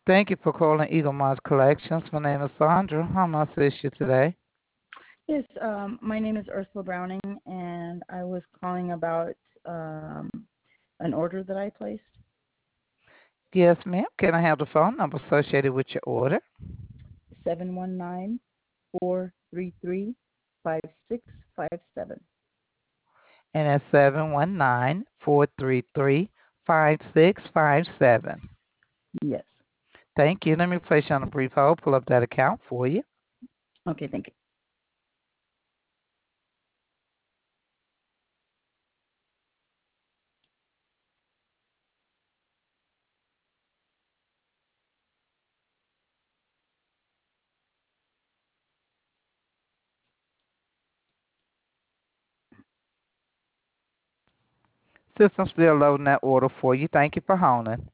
Thank you for calling Eagle Moss Collections. My name is Sandra. How may I assist you today? Yes, my name is Ursula Browning, and I was calling about an order that I placed. Yes, ma'am. Can I have the phone number associated with your order? 719-433-5657. And that's 719-433-5657. Yes. Thank you. Let me place you on a brief hold, pull up that account for you. Okay, thank you. System's still loading that order for you. Thank you for holding.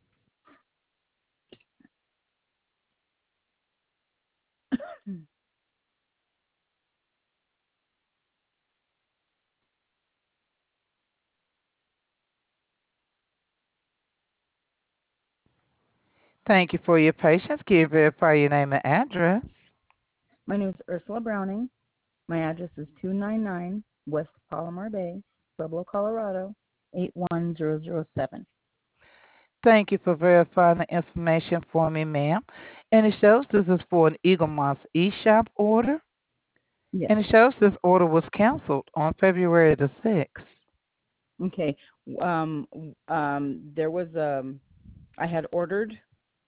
Thank you for your patience. Can you verify your name and address? My name is Ursula Browning. My address is 299 West Palomar Bay, Pueblo, Colorado, 81007. Thank you for verifying the information for me, ma'am. And it shows this is for an Eagle Moss eShop order. Yes. And it shows this order was canceled on February the 6th. Okay. There was I had ordered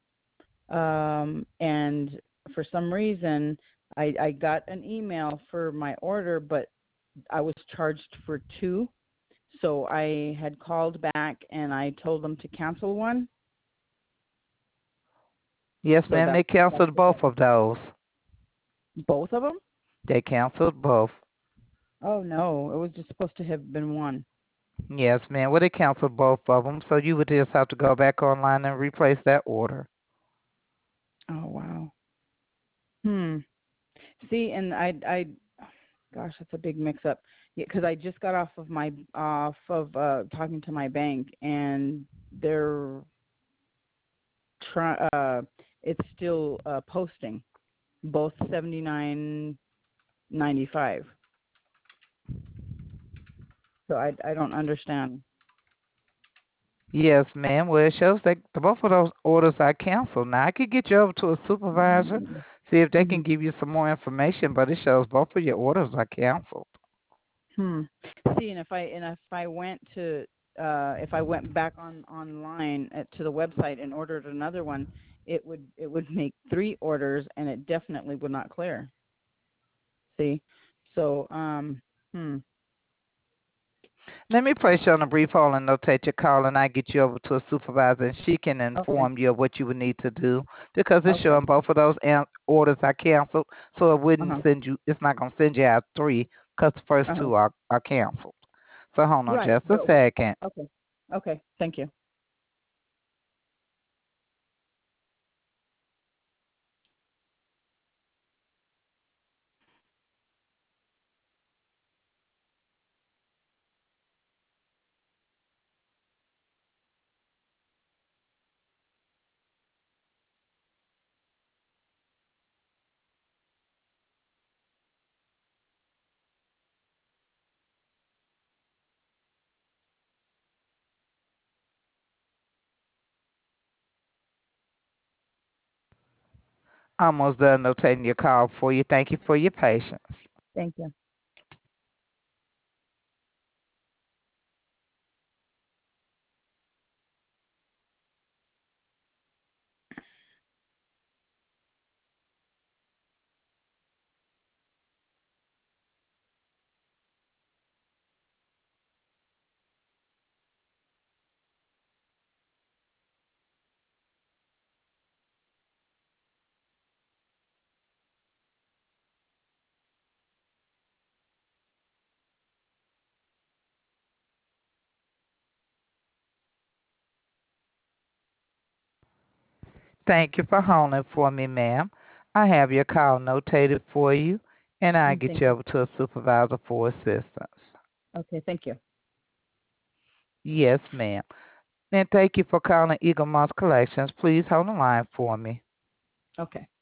and for some reason I got an email for my order, but I was charged for two. So I had called back and I told them to cancel one. Yes, So ma'am, they that's canceled what both that of those. both of them? They canceled both. Oh no, it was just supposed to have been one. Yes, ma'am. Well, they canceled both of them, so you would just have to go back online and replace that order. Oh wow. Hmm. See, and gosh, that's a big mix-up. Yeah, because I just got off of talking to my bank, and they're try. It's still posting both 79.95. So I don't understand. Yes, ma'am. Well, it shows that both of those orders are canceled. Now, I could get you over to a supervisor, see if they can Mm-hmm. give you some more information, but it shows both of your orders are canceled. Hmm. See, and if I went back online to the website and ordered another one, it would make three orders, and it definitely would not clear. See, so Let me place you on a brief hold and notate your call, and I get you over to a supervisor, and she can okay, inform you of what you would need to do because it's okay, showing both of those orders are canceled, so it uh wouldn't huh, send you. It's not going to send you out three because the first uh huh. two are canceled. So hold on Right, just a but second. okay, okay, thank you. Almost done notating your call for you. Thank you for your patience. Thank you. Thank you for holding for me, ma'am. I have your call notated for you, and I get Thank you you. over to a supervisor for assistance. Okay, thank you. Yes, ma'am. And thank you for calling Eagle Moss Collections. Please hold the line for me. Okay.